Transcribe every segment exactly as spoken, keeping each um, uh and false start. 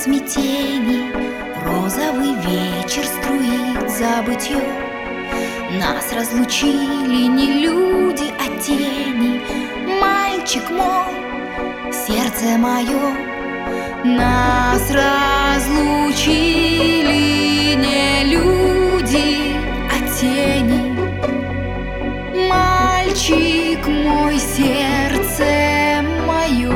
смятений розовый вечер струит забытье. Нас разлучили не люди, а тени. Мальчик мой, сердце мое, нас разлучили не люди, а тени. Мальчик мой, сердце мое.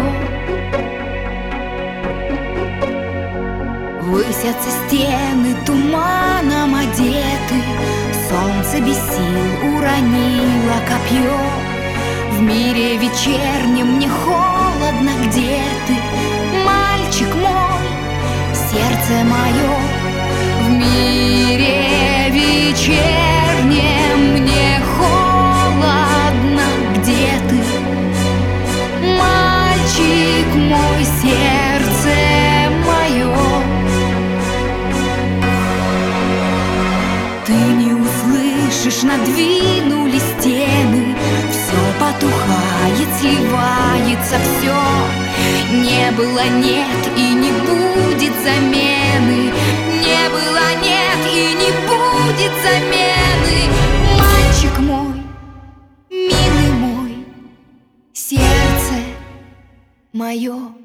Высятся стены туманом одеты, солнце без сил уронило копье. В мире вечернем мне холодно, где ты, мальчик мой, сердце мое? В мире вечернем мне холодно, где ты, мальчик мой, сердце мое? Ты не услышишь, надвинули стены, все потухает, сливается все. Не было, нет и не будет замены. Не было, нет и не будет замены. Мальчик мой, милый мой, сердце мое.